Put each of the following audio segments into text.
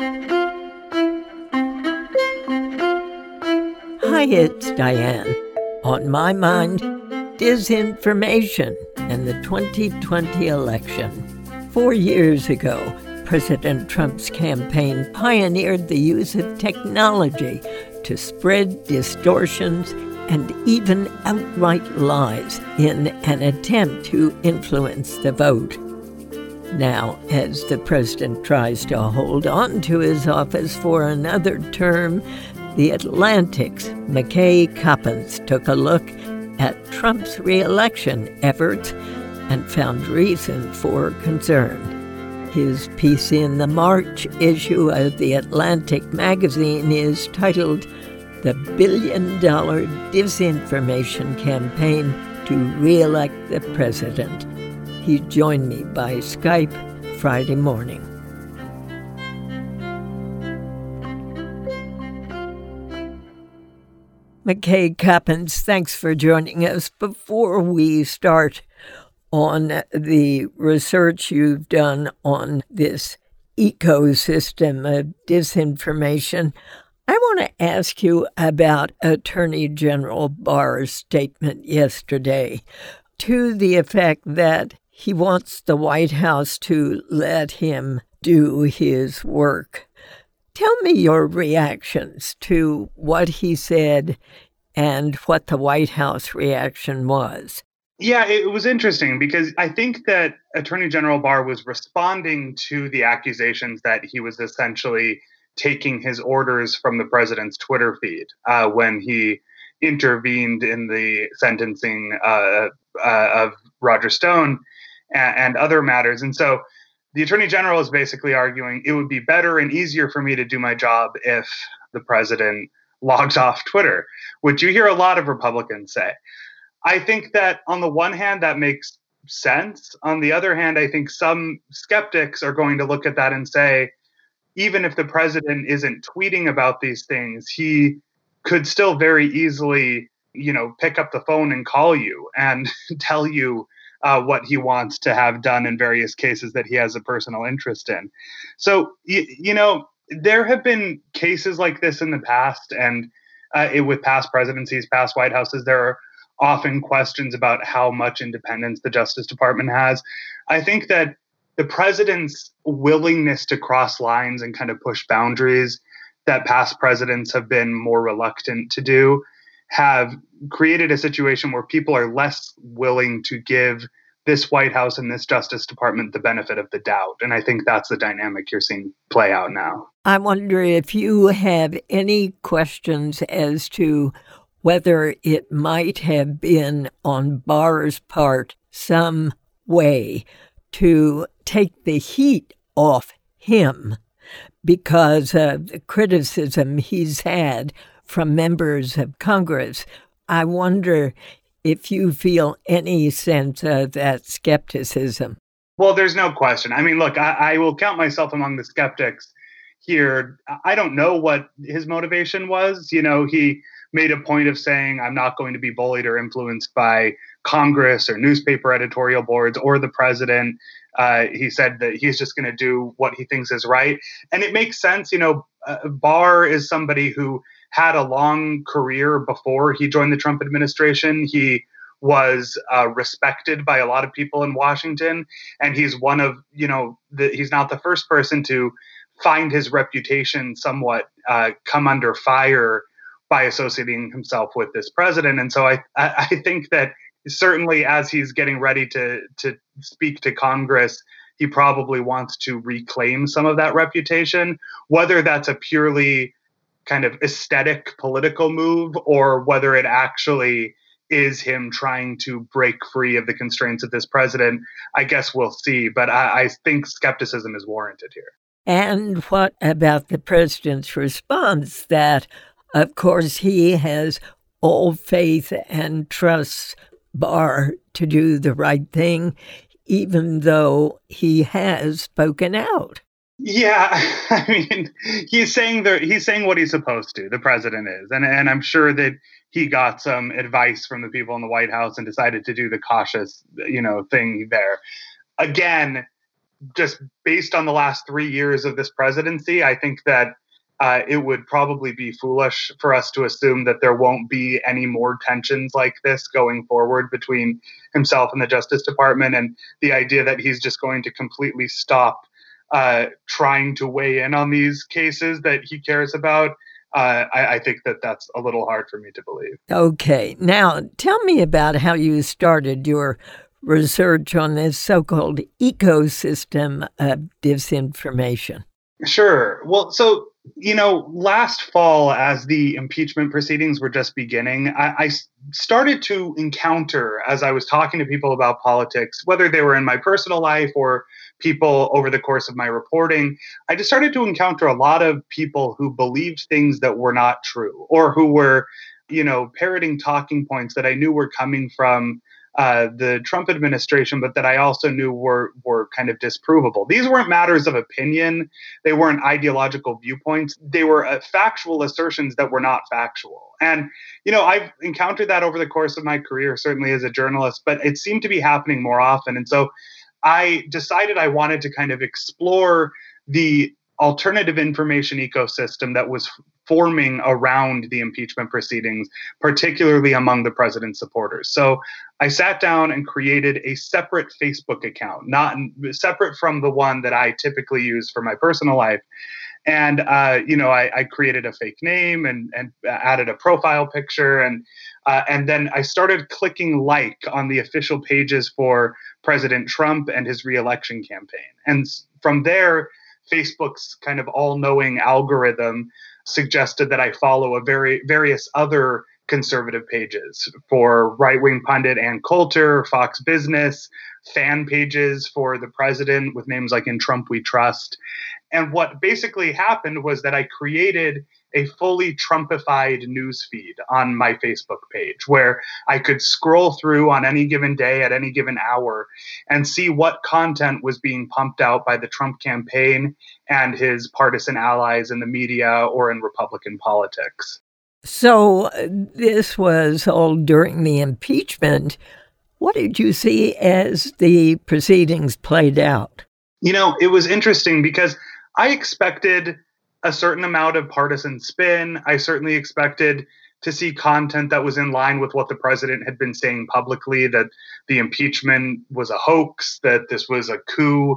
Hi, it's Diane. On my mind, disinformation and the 2020 election. 4 years ago, President Trump's campaign pioneered the use of technology to spread distortions and even outright lies in an attempt to influence the vote. Now, as the president tries to hold on to his office for another term, The Atlantic's McKay Coppins took a look at Trump's re-election efforts and found reason for concern. His piece in the March issue of The Atlantic magazine is titled "The Billion-Dollar Disinformation Campaign to Re-elect the President." He joined me by Skype Friday morning. McKay Coppins, thanks for joining us. Before we start on the research you've done on this ecosystem of disinformation, I want to ask you about Attorney General Barr's statement yesterday to the effect that he wants the White House to let him do his work. Tell me your reactions to what he said and what the White House reaction was. Yeah, it was interesting because I think that Attorney General Barr was responding to the accusations that he was essentially taking his orders from the president's Twitter feed when he intervened in the sentencing of Roger Stone and other matters. And so the Attorney General is basically arguing it would be better and easier for me to do my job if the president logs off Twitter, which you hear a lot of Republicans say. I think that on the one hand, that makes sense. On the other hand, I think some skeptics are going to look at that and say, even if the president isn't tweeting about these things, he could still very easily, pick up the phone and call you and tell you what he wants to have done in various cases that he has a personal interest in. So, there have been cases like this in the past, and with past presidencies, past White Houses, there are often questions about how much independence the Justice Department has. I think that the president's willingness to cross lines and kind of push boundaries that past presidents have been more reluctant to do have created a situation where people are less willing to give this White House and this Justice Department the benefit of the doubt. And I think that's the dynamic you're seeing play out now. I wonder if you have any questions as to whether it might have been on Barr's part some way to take the heat off him because of the criticism he's had from members of Congress. I wonder if you feel any sense of that skepticism. Well, there's no question. I mean, look, I will count myself among the skeptics here. I don't know what his motivation was. He made a point of saying, I'm not going to be bullied or influenced by Congress or newspaper editorial boards or the president. He said that he's just going to do what he thinks is right. And it makes sense. Barr is somebody who had a long career before he joined the Trump administration. He was respected by a lot of people in Washington. And he's one of, he's not the first person to find his reputation somewhat come under fire by associating himself with this president. And so I think that certainly as he's getting ready to speak to Congress, he probably wants to reclaim some of that reputation, whether that's a purely kind of aesthetic political move or whether it actually is him trying to break free of the constraints of this president. I guess we'll see. But I think skepticism is warranted here. And what about the president's response that, of course, he has all faith and trusts Barr to do the right thing, even though he has spoken out? Yeah, I mean, he's saying what he's supposed to. The president is, and I'm sure that he got some advice from the people in the White House and decided to do the cautious, thing there. Again, just based on the last 3 years of this presidency, I think that it would probably be foolish for us to assume that there won't be any more tensions like this going forward between himself and the Justice Department, and the idea that he's just going to completely stop trying to weigh in on these cases that he cares about. I think that that's a little hard for me to believe. Okay. Now, tell me about how you started your research on this so-called ecosystem of disinformation. Sure. Well, so, last fall, as the impeachment proceedings were just beginning, I started to encounter, as I was talking to people about politics, whether they were in my personal life or people over the course of my reporting, I just started to encounter a lot of people who believed things that were not true, or who were, parroting talking points that I knew were coming from the Trump administration, but that I also knew were kind of disprovable. These weren't matters of opinion. They weren't ideological viewpoints. They were factual assertions that were not factual. And, I've encountered that over the course of my career, certainly as a journalist, but it seemed to be happening more often. And so I decided I wanted to kind of explore the alternative information ecosystem that was forming around the impeachment proceedings, particularly among the president's supporters. So I sat down and created a separate Facebook account, not separate from the one that I typically use for my personal life. And, I created a fake name and added a profile picture. And then I started clicking like on the official pages for President Trump and his reelection campaign. And from there, Facebook's kind of all-knowing algorithm suggested that I follow various other conservative pages for right-wing pundit Ann Coulter, Fox Business, fan pages for the president with names like In Trump We Trust. And what basically happened was that I created a fully Trumpified news feed on my Facebook page where I could scroll through on any given day at any given hour and see what content was being pumped out by the Trump campaign and his partisan allies in the media or in Republican politics. So this was all during the impeachment. What did you see as the proceedings played out? It was interesting because I expected a certain amount of partisan spin. I certainly expected to see content that was in line with what the president had been saying publicly, that the impeachment was a hoax, that this was a coup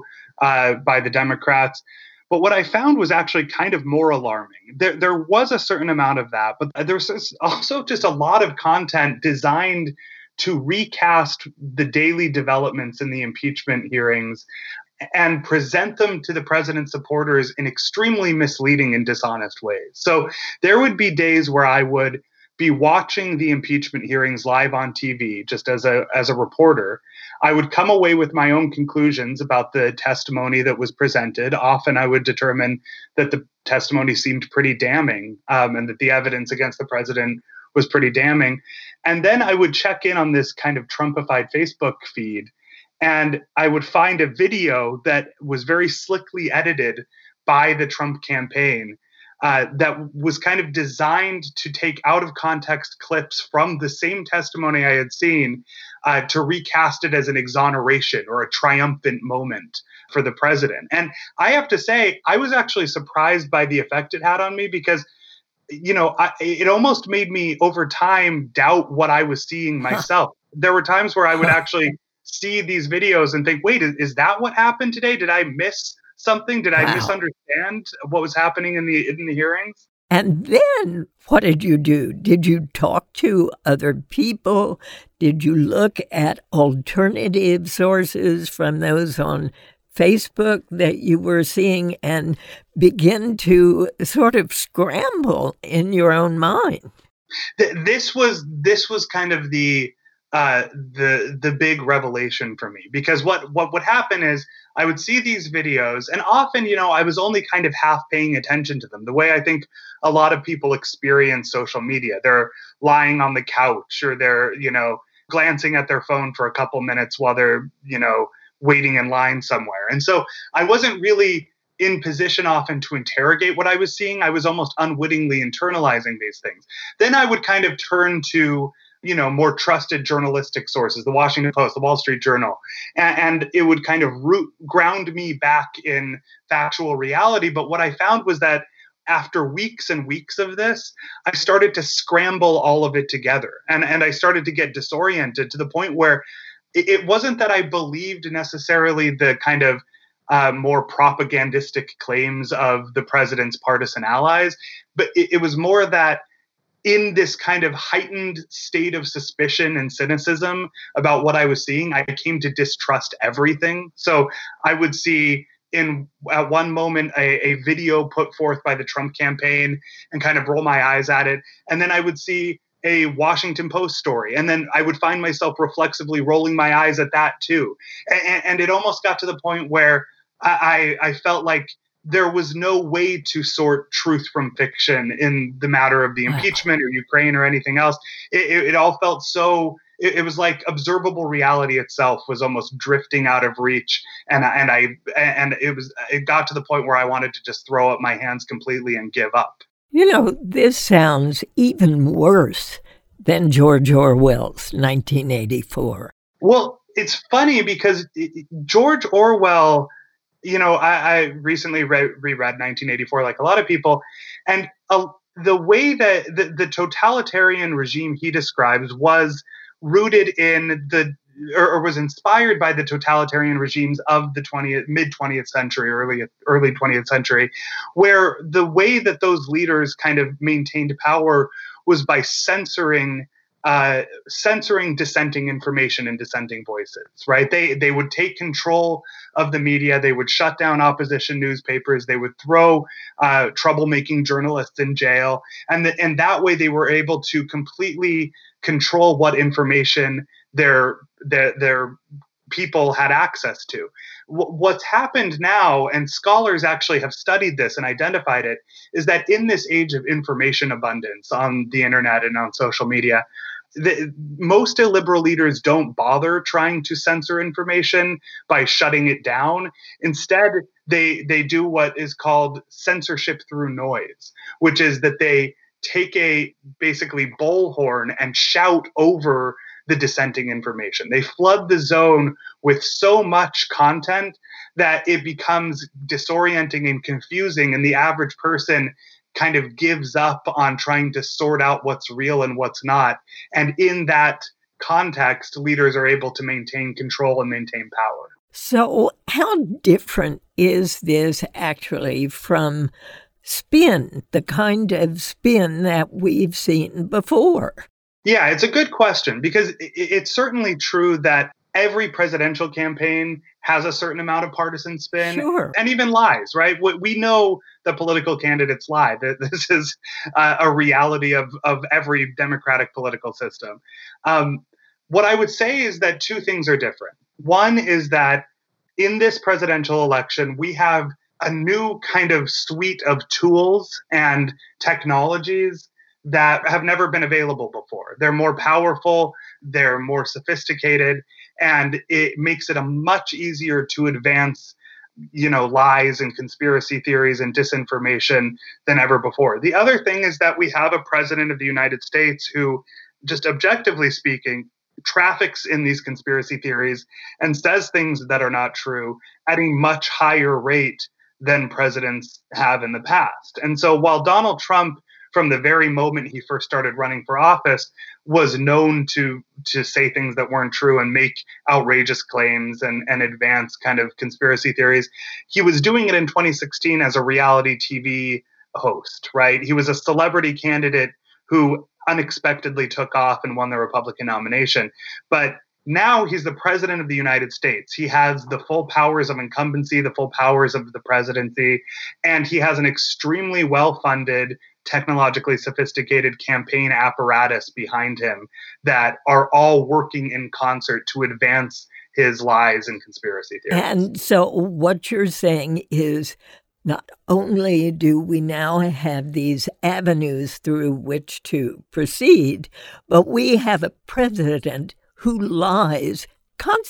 by the Democrats. But what I found was actually kind of more alarming. There was a certain amount of that, but there was also just a lot of content designed to recast the daily developments in the impeachment hearings and present them to the president's supporters in extremely misleading and dishonest ways. So there would be days where I would be watching the impeachment hearings live on TV, just as a reporter. I would come away with my own conclusions about the testimony that was presented. Often I would determine that the testimony seemed pretty damning, and that the evidence against the president was pretty damning. And then I would check in on this kind of Trumpified Facebook feed, and I would find a video that was very slickly edited by the Trump campaign that was kind of designed to take out of context clips from the same testimony I had seen to recast it as an exoneration or a triumphant moment for the president. And I have to say, I was actually surprised by the effect it had on me because, it almost made me over time doubt what I was seeing myself. There were times where I would actually see these videos and think, wait, is that what happened today? Did I miss something? Did I misunderstand what was happening in the hearings? And then what did you do? Did you talk to other people? Did you look at alternative sources from those on Facebook that you were seeing and begin to sort of scramble in your own mind? This was kind of the big revelation for me, because what would happen is I would see these videos, and often, I was only kind of half paying attention to them. The way I think a lot of people experience social media, they're lying on the couch or they're, glancing at their phone for a couple minutes while they're, waiting in line somewhere. And so I wasn't really in position often to interrogate what I was seeing. I was almost unwittingly internalizing these things. Then I would kind of turn to more trusted journalistic sources, the Washington Post, the Wall Street Journal, and it would kind of ground me back in factual reality. But what I found was that after weeks and weeks of this, I started to scramble all of it together, and I started to get disoriented to the point where it wasn't that I believed necessarily the kind of more propagandistic claims of the president's partisan allies, but it was more that in this kind of heightened state of suspicion and cynicism about what I was seeing, I came to distrust everything. So I would see at one moment a video put forth by the Trump campaign and kind of roll my eyes at it. And then I would see a Washington Post story. And then I would find myself reflexively rolling my eyes at that too. And it almost got to the point where I felt like there was no way to sort truth from fiction in the matter of the impeachment or Ukraine or anything else. It all felt so, it was like observable reality itself was almost drifting out of reach. And it got to the point where I wanted to just throw up my hands completely and give up. This sounds even worse than George Orwell's 1984. Well, it's funny because George Orwell, I recently reread 1984 like a lot of people, and the way that the totalitarian regime he describes was rooted in or was inspired by the totalitarian regimes of the mid-20th century, early 20th century, where the way that those leaders kind of maintained power was by censoring dissenting information and dissenting voices, right? They would take control of the media. They would shut down opposition newspapers. They would throw troublemaking journalists in jail. And that way they were able to completely control what information their people had access to. What's happened now, and scholars actually have studied this and identified it, is that in this age of information abundance on the internet and on social media, most illiberal leaders don't bother trying to censor information by shutting it down. Instead, they do what is called censorship through noise, which is that they take a basically bullhorn and shout over the dissenting information. They flood the zone with so much content that it becomes disorienting and confusing, and the average person kind of gives up on trying to sort out what's real and what's not. And in that context, leaders are able to maintain control and maintain power. So how different is this actually from spin, the kind of spin that we've seen before? Yeah, it's a good question, because it's certainly true that every presidential campaign has a certain amount of partisan spin, sure, and even lies, right? We know that political candidates lie. This is a reality of every democratic political system. What I would say is that two things are different. One is that in this presidential election, we have a new kind of suite of tools and technologies that have never been available before. They're more powerful, they're more sophisticated, and it makes it a much easier to advance, lies and conspiracy theories and disinformation than ever before. The other thing is that we have a president of the United States who, just objectively speaking, traffics in these conspiracy theories and says things that are not true at a much higher rate than presidents have in the past. And so while Donald Trump, from the very moment he first started running for office, was known to say things that weren't true and make outrageous claims and advance kind of conspiracy theories, he was doing it in 2016 as a reality TV host, right? He was a celebrity candidate who unexpectedly took off and won the Republican nomination. But now he's the president of the United States. He has the full powers of incumbency, the full powers of the presidency, and he has an extremely well-funded, technologically sophisticated campaign apparatus behind him that are all working in concert to advance his lies and conspiracy theories. And so what you're saying is not only do we now have these avenues through which to proceed, but we have a president who lies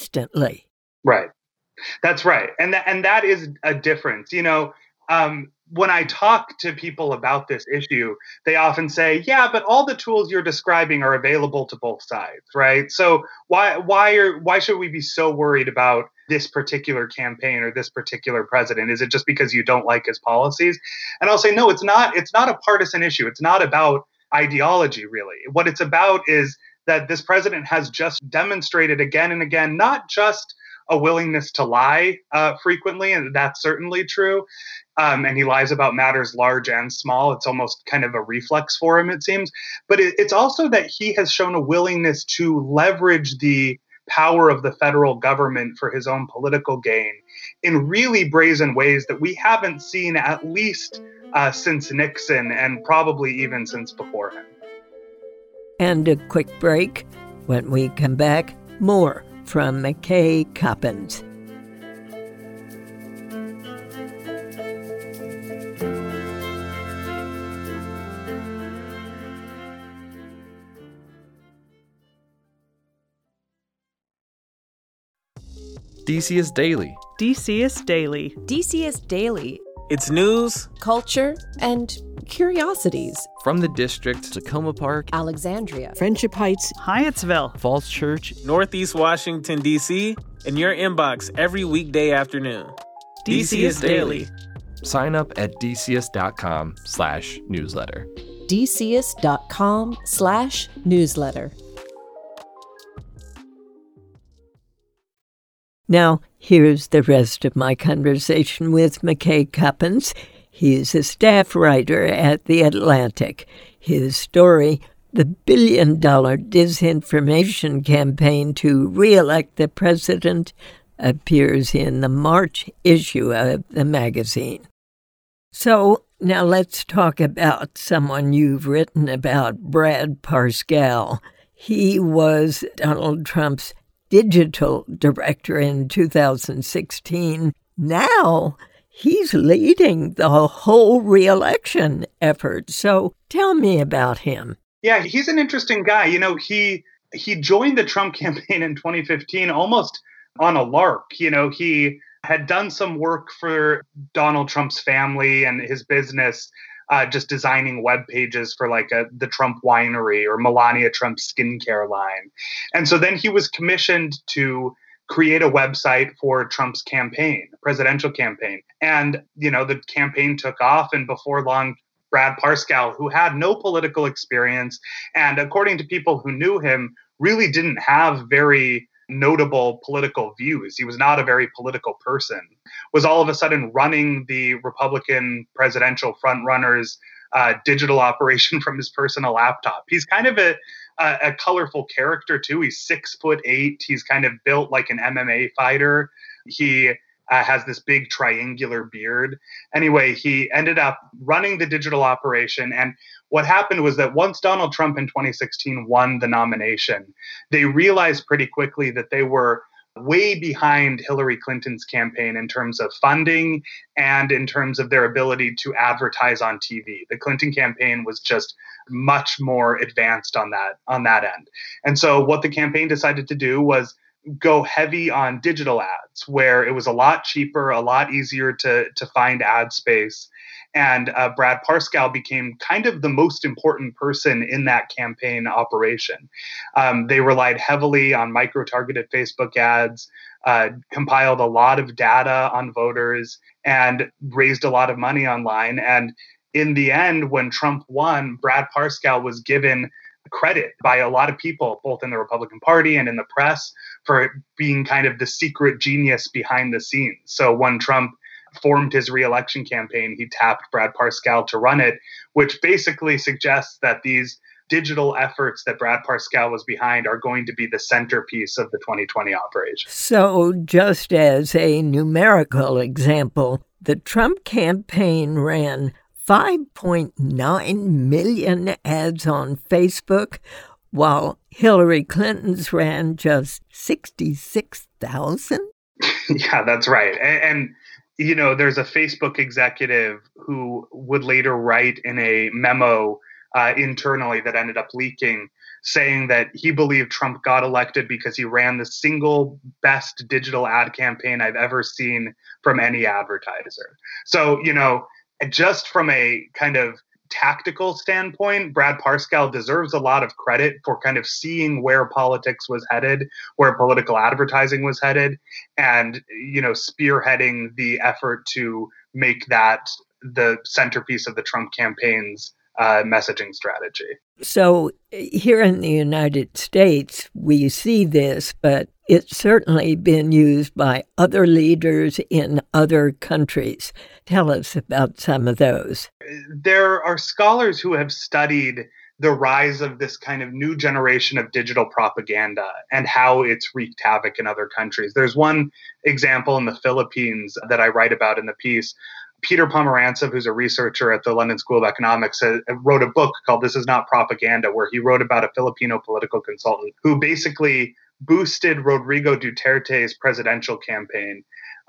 constantly. Right. That's right. And that is a difference. when I talk to people about this issue, they often say, yeah, but all the tools you're describing are available to both sides, right? So why should we be so worried about this particular campaign or this particular president? Is it just because you don't like his policies? And I'll say, no, it's not. It's not a partisan issue. It's not about ideology, really. What it's about is that this president has just demonstrated again and again, not just a willingness to lie frequently, and that's certainly true. And he lies about matters large and small. It's almost kind of a reflex for him, it seems. But it's also that he has shown a willingness to leverage the power of the federal government for his own political gain in really brazen ways that we haven't seen at least since Nixon and probably even since before him. And a quick break. When we come back, more from McKay Coppins. DCist Daily. DCist Daily. DCist Daily. It's news, culture, and curiosities. From the district, Tacoma Park, Alexandria, Friendship Heights, Hyattsville, Falls Church, Northeast Washington, D.C., in your inbox every weekday afternoon. DCist Daily. Sign up at dcs.com/newsletter. dcs.com/newsletter. Now, here's the rest of my conversation with McKay Coppins. He's a staff writer at The Atlantic. His story, the billion-dollar disinformation campaign to re-elect the president, appears in the March issue of the magazine. So now let's talk about someone you've written about, Brad Parscale. He was Donald Trump's digital director in 2016. Now he's leading the whole re-election effort. So tell me about him. Yeah, he's an interesting guy. You know, he joined the Trump campaign in 2015 almost on a lark. You know, he had done some work for Donald Trump's family and his business, just designing web pages for like the Trump winery or Melania Trump's skincare line. And so then he was commissioned to create a website for Trump's campaign, presidential campaign. And, you know, the campaign took off, and before long, Brad Parscale, who had no political experience and, according to people who knew him, really didn't have very notable political views. He was not a very political person, was all of a sudden running the Republican presidential frontrunner's digital operation from his personal laptop. He's kind of a colorful character too. He's 6'8". He's kind of built like an MMA fighter. He has this big triangular beard. Anyway, he ended up running the digital operation. And what happened was that once Donald Trump in 2016 won the nomination, they realized pretty quickly that they were way behind Hillary Clinton's campaign in terms of funding and in terms of their ability to advertise on TV. The Clinton campaign was just much more advanced on that end. And so what the campaign decided to do was go heavy on digital ads, where it was a lot cheaper, a lot easier to find ad space. And Brad Parscale became kind of the most important person in that campaign operation. They relied heavily on micro-targeted Facebook ads, compiled a lot of data on voters, and raised a lot of money online. And in the end, when Trump won, Brad Parscale was given credit by a lot of people, both in the Republican Party and in the press, for being kind of the secret genius behind the scenes. So when Trump formed his re-election campaign, he tapped Brad Parscale to run it, which basically suggests that these digital efforts that Brad Parscale was behind are going to be the centerpiece of the 2020 operation. So just as a numerical example, the Trump campaign ran 5.9 million ads on Facebook, while Hillary Clinton's ran just 66,000? Yeah, that's right. And, you know, there's a Facebook executive who would later write in a memo internally that ended up leaking, saying that he believed Trump got elected because he ran the single best digital ad campaign I've ever seen from any advertiser. So, you know, just from a kind of tactical standpoint, Brad Parscale deserves a lot of credit for kind of seeing where politics was headed, where political advertising was headed, and, spearheading the effort to make that the centerpiece of the Trump campaign's messaging strategy. So here in the United States, we see this, but it's certainly been used by other leaders in other countries. Tell us about some of those. There are scholars who have studied the rise of this kind of new generation of digital propaganda and how it's wreaked havoc in other countries. There's one example in the Philippines that I write about in the piece. Peter Pomerantsev, who's a researcher at the London School of Economics, wrote a book called This Is Not Propaganda, where he wrote about a Filipino political consultant who basically boosted Rodrigo Duterte's presidential campaign.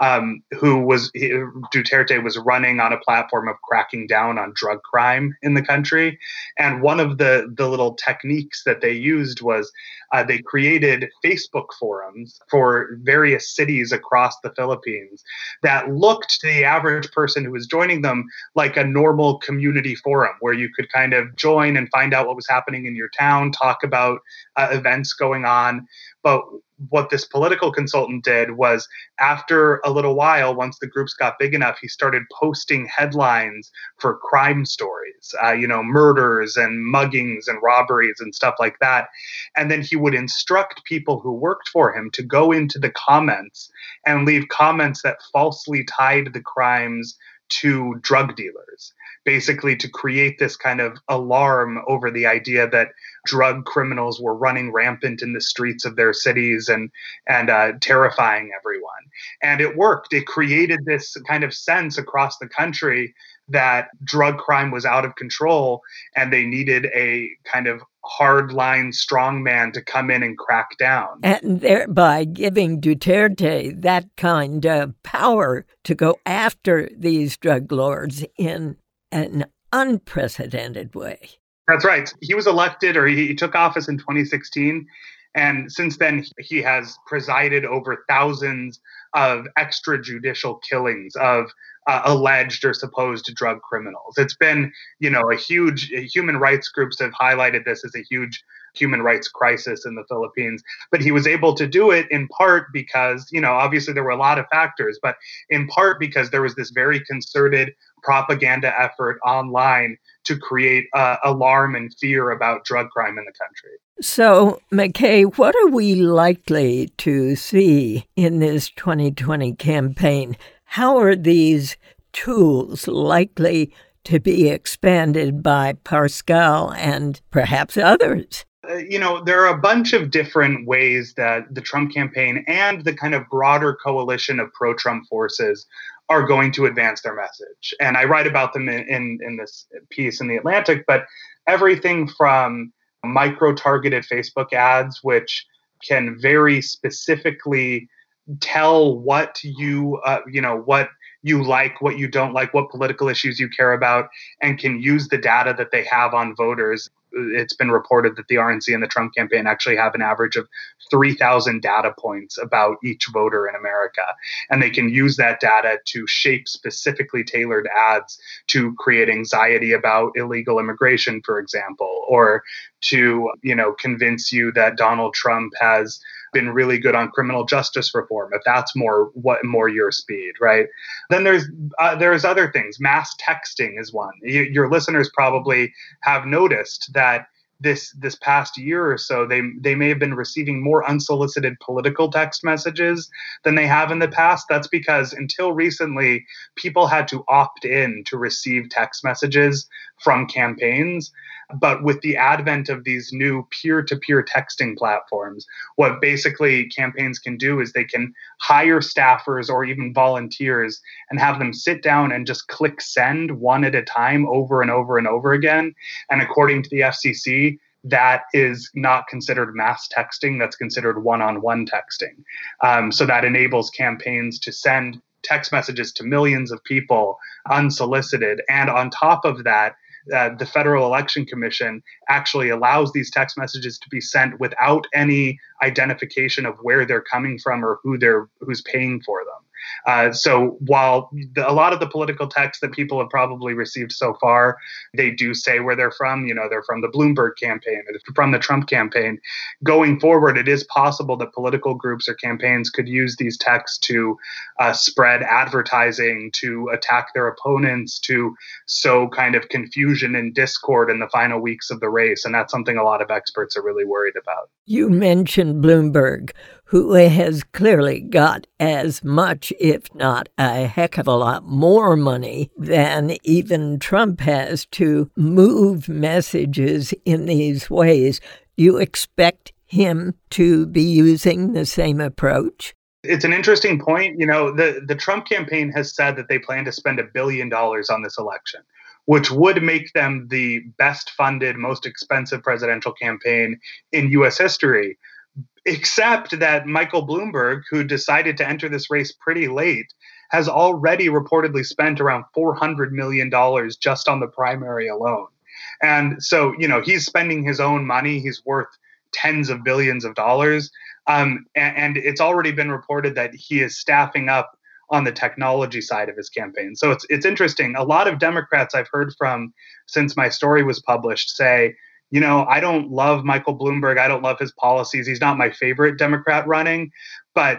Duterte was running on a platform of cracking down on drug crime in the country. And one of the little techniques that they used was they created Facebook forums for various cities across the Philippines that looked to the average person who was joining them like a normal community forum where you could kind of join and find out what was happening in your town, talk about events going on. But what this political consultant did was, after a little while, once the groups got big enough, he started posting headlines for crime stories, murders and muggings and robberies and stuff like that. And then he would instruct people who worked for him to go into the comments and leave comments that falsely tied the crimes to drug dealers, basically to create this kind of alarm over the idea that drug criminals were running rampant in the streets of their cities and terrifying everyone. And it worked. It created this kind of sense across the country that drug crime was out of control and they needed a kind of hardline strongman to come in and crack down. And thereby giving Duterte that kind of power to go after these drug lords in an unprecedented way. That's right. He was elected, or he took office in 2016. And since then, he has presided over thousands of extrajudicial killings of alleged or supposed drug criminals. It's been, a huge, human rights groups have highlighted this as a huge human rights crisis in the Philippines. But he was able to do it in part because, obviously there were a lot of factors, but in part because there was this very concerted propaganda effort online to create alarm and fear about drug crime in the country. So, McKay, what are we likely to see in this 2020 campaign? How are these tools likely to be expanded by Parscale and perhaps others? There are a bunch of different ways that the Trump campaign and the kind of broader coalition of pro-Trump forces are going to advance their message. And I write about them in this piece in The Atlantic, but everything from micro-targeted Facebook ads, which can very specifically tell what what you like, what you don't like, what political issues you care about, and can use the data that they have on voters. It's been reported that the RNC and the Trump campaign actually have an average of 3,000 data points about each voter in America. And they can use that data to shape specifically tailored ads to create anxiety about illegal immigration, for example, or to, convince you that Donald Trump has been really good on criminal justice reform, if that's more your speed, right? Then there's other things. Mass texting is one. Your listeners probably have noticed that this past year or so, they may have been receiving more unsolicited political text messages than they have in the past. That's because until recently, people had to opt in to receive text messages from campaigns. But with the advent of these new peer-to-peer texting platforms, what basically campaigns can do is they can hire staffers or even volunteers and have them sit down and just click send one at a time over and over and over again. And according to the FCC, that is not considered mass texting. That's considered one-on-one texting. So that enables campaigns to send text messages to millions of people unsolicited. And on top of that, the Federal Election Commission actually allows these text messages to be sent without any identification of where they're coming from or who's paying for them. So while a lot of the political texts that people have probably received so far, they do say where they're from. They're from the Bloomberg campaign or from the Trump campaign. Going forward, it is possible that political groups or campaigns could use these texts to spread advertising, to attack their opponents, to sow kind of confusion and discord in the final weeks of the race. And that's something a lot of experts are really worried about. You mentioned Bloomberg, who has clearly got as much, if not a heck of a lot more money than even Trump has to move messages in these ways. You expect him to be using the same approach? It's an interesting point. The Trump campaign has said that they plan to spend $1 billion on this election, which would make them the best funded, most expensive presidential campaign in U.S. history. Except that Michael Bloomberg, who decided to enter this race pretty late, has already reportedly spent around $400 million just on the primary alone. And so, he's spending his own money. He's worth tens of billions of dollars. And it's already been reported that he is staffing up on the technology side of his campaign. So it's interesting. A lot of Democrats I've heard from since my story was published say, I don't love Michael Bloomberg. I don't love his policies. He's not my favorite Democrat running. But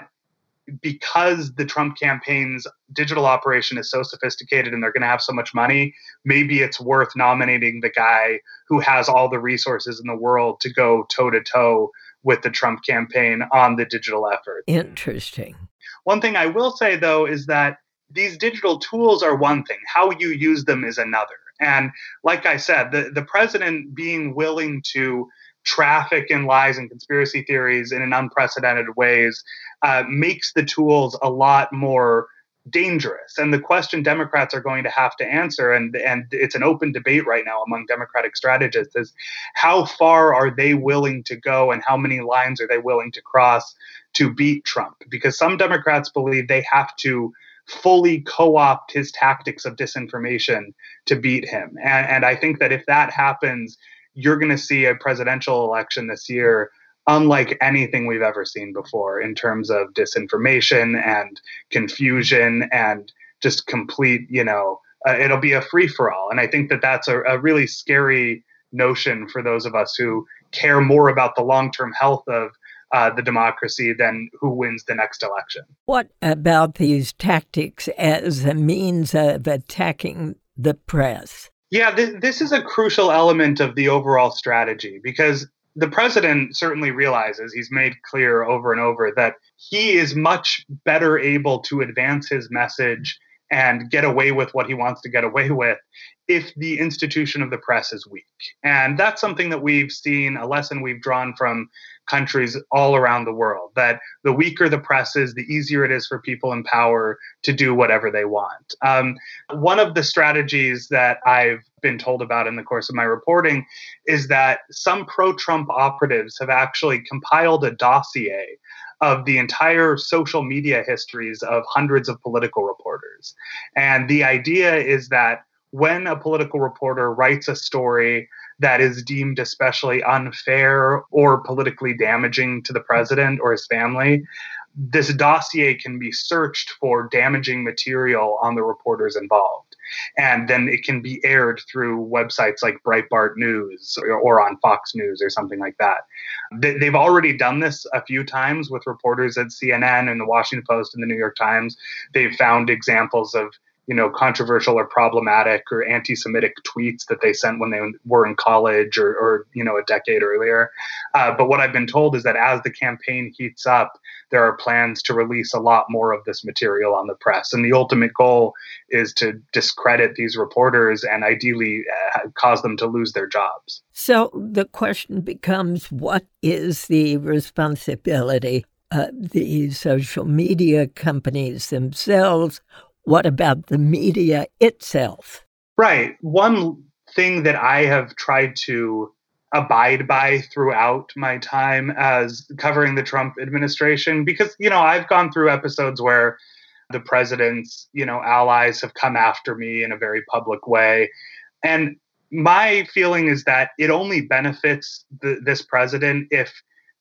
because the Trump campaign's digital operation is so sophisticated and they're going to have so much money, maybe it's worth nominating the guy who has all the resources in the world to go toe-to-toe with the Trump campaign on the digital effort. Interesting. One thing I will say, though, is that these digital tools are one thing. How you use them is another. And like I said, the president being willing to traffic in lies and conspiracy theories in an unprecedented ways makes the tools a lot more dangerous. And the question Democrats are going to have to answer, and it's an open debate right now among Democratic strategists, is how far are they willing to go and how many lines are they willing to cross to beat Trump? Because some Democrats believe they have to fully co-opt his tactics of disinformation to beat him. And I think that if that happens, you're going to see a presidential election this year unlike anything we've ever seen before in terms of disinformation and confusion and just complete, it'll be a free-for-all. And I think that that's a really scary notion for those of us who care more about the long-term health of the democracy than who wins the next election. What about these tactics as a means of attacking the press? Yeah, this is a crucial element of the overall strategy because the president certainly realizes, he's made clear over and over, that he is much better able to advance his message and get away with what he wants to get away with if the institution of the press is weak. And that's something that we've seen, a lesson we've drawn from countries all around the world, that the weaker the press is, the easier it is for people in power to do whatever they want. One of the strategies that I've been told about in the course of my reporting is that some pro-Trump operatives have actually compiled a dossier of the entire social media histories of hundreds of political reporters. And the idea is that when a political reporter writes a story that is deemed especially unfair or politically damaging to the president or his family, this dossier can be searched for damaging material on the reporters involved. And then it can be aired through websites like Breitbart News or on Fox News or something like that. They've already done this a few times with reporters at CNN and the Washington Post and the New York Times. They've found examples of controversial or problematic or anti-Semitic tweets that they sent when they were in college or a decade earlier. But what I've been told is that as the campaign heats up, there are plans to release a lot more of this material on the press. And the ultimate goal is to discredit these reporters and ideally cause them to lose their jobs. So the question becomes, what is the responsibility of the social media companies themselves? What about the media itself? Right. One thing that I have tried to abide by throughout my time as covering the Trump administration, because, I've gone through episodes where the president's, allies have come after me in a very public way. And my feeling is that it only benefits this president if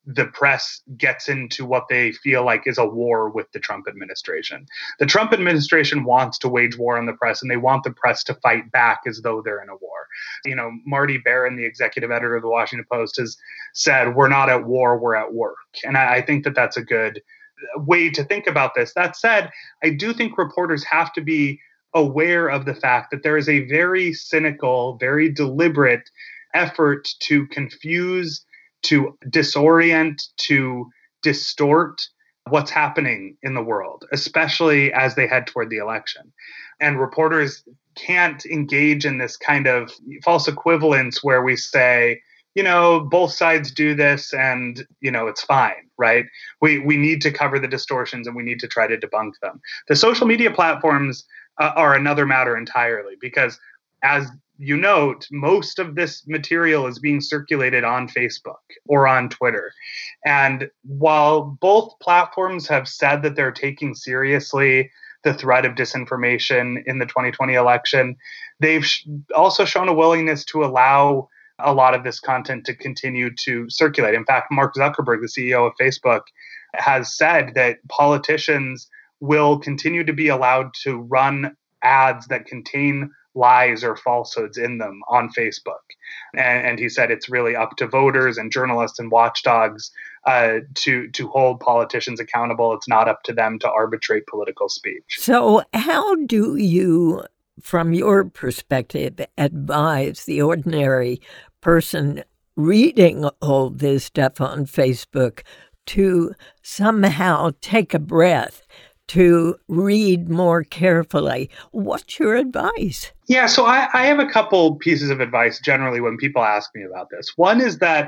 the press gets into what they feel like is a war with the Trump administration. The Trump administration wants to wage war on the press, and they want the press to fight back as though they're in a war. You know, Marty Baron, the executive editor of the Washington Post, has said, we're not at war, we're at work. And I think that that's a good way to think about this. That said, I do think reporters have to be aware of the fact that there is a very cynical, very deliberate effort to confuse, to disorient, to distort what's happening in the world, especially as they head toward the election. And reporters can't engage in this kind of false equivalence where we say, you know, both sides do this and, you know, it's fine, right? We need to cover the distortions and we need to try to debunk them. The social media platforms are another matter entirely, because as you note, most of this material is being circulated on Facebook or on Twitter. And while both platforms have said that they're taking seriously the threat of disinformation in the 2020 election, they've also shown a willingness to allow a lot of this content to continue to circulate. In fact, Mark Zuckerberg, the CEO of Facebook, has said that politicians will continue to be allowed to run ads that contain lies or falsehoods in them on Facebook. And he said it's really up to voters and journalists and watchdogs to hold politicians accountable. It's not up to them to arbitrate political speech. So how do you, from your perspective, advise the ordinary person reading all this stuff on Facebook to somehow take a breath, to read more carefully? What's your advice? Yeah, so I have a couple pieces of advice generally when people ask me about this. One is that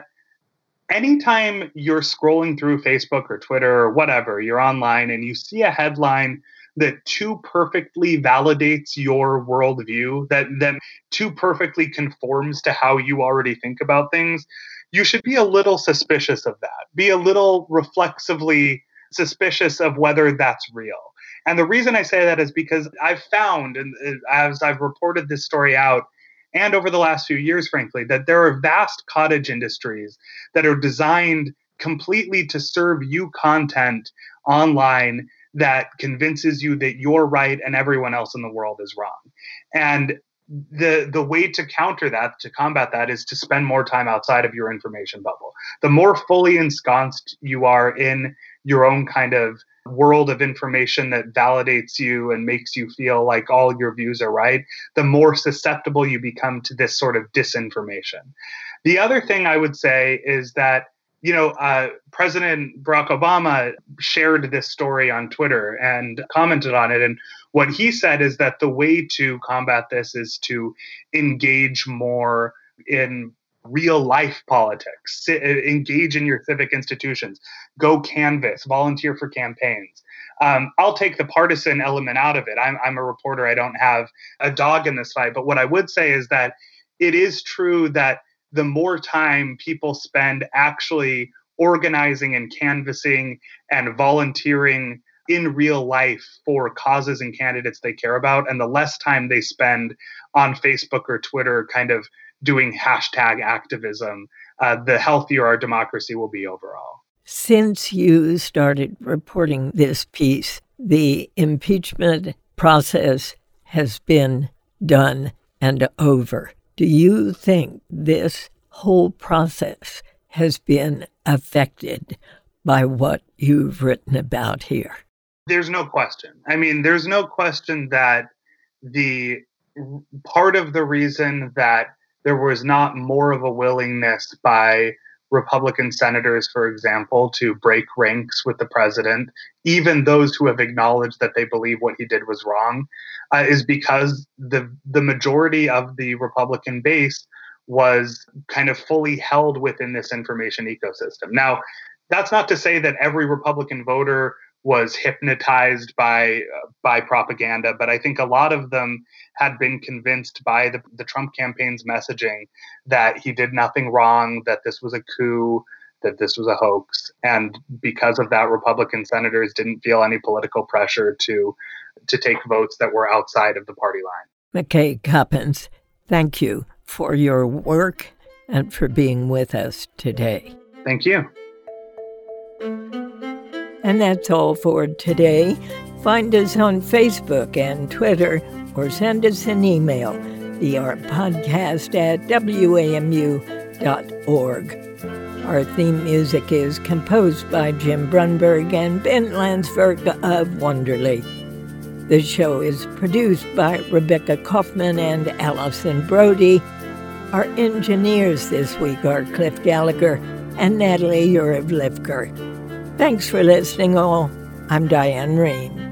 anytime you're scrolling through Facebook or Twitter or whatever, you're online and you see a headline that too perfectly validates your worldview, that too perfectly conforms to how you already think about things, you should be a little suspicious of that. Be a little reflexively suspicious of whether that's real. And the reason I say that is because I've found, and as I've reported this story out, and over the last few years, frankly, that there are vast cottage industries that are designed completely to serve you content online that convinces you that you're right and everyone else in the world is wrong. And the way to counter that, to combat that, is to spend more time outside of your information bubble. The more fully ensconced you are in your own kind of world of information that validates you and makes you feel like all your views are right, the more susceptible you become to this sort of disinformation. The other thing I would say is that, you know, President Barack Obama shared this story on Twitter and commented on it. And what he said is that the way to combat this is to engage more in real life politics, engage in your civic institutions, go canvass, volunteer for campaigns. I'll take the partisan element out of it. I'm a reporter. I don't have a dog in this fight. But what I would say is that it is true that the more time people spend actually organizing and canvassing and volunteering in real life for causes and candidates they care about, and the less time they spend on Facebook or Twitter kind of doing hashtag activism, the healthier our democracy will be overall. Since you started reporting this piece, the impeachment process has been done and over. Do you think this whole process has been affected by what you've written about here? There's no question. I mean, there's no question that the part of the reason that there was not more of a willingness by Republican senators, for example, to break ranks with the president, even those who have acknowledged that they believe what he did was wrong, is because the majority of the Republican base was kind of fully held within this information ecosystem. Now, that's not to say that every Republican voter was hypnotized by propaganda, but I think a lot of them had been convinced by the Trump campaign's messaging that he did nothing wrong, that this was a coup, that this was a hoax. And because of that, Republican senators didn't feel any political pressure to take votes that were outside of the party line. McKay Coppins, thank you for your work and for being with us today. Thank you. And that's all for today. Find us on Facebook and Twitter, or send us an email via our podcast at wamu.org. Our theme music is composed by Jim Brunberg and Ben Landsberg of Wonderly. The show is produced by Rebecca Kaufman and Allison Brody. Our engineers this week are Cliff Gallagher and Natalie Urevlivker. Thanks for listening, all. I'm Diane Rain.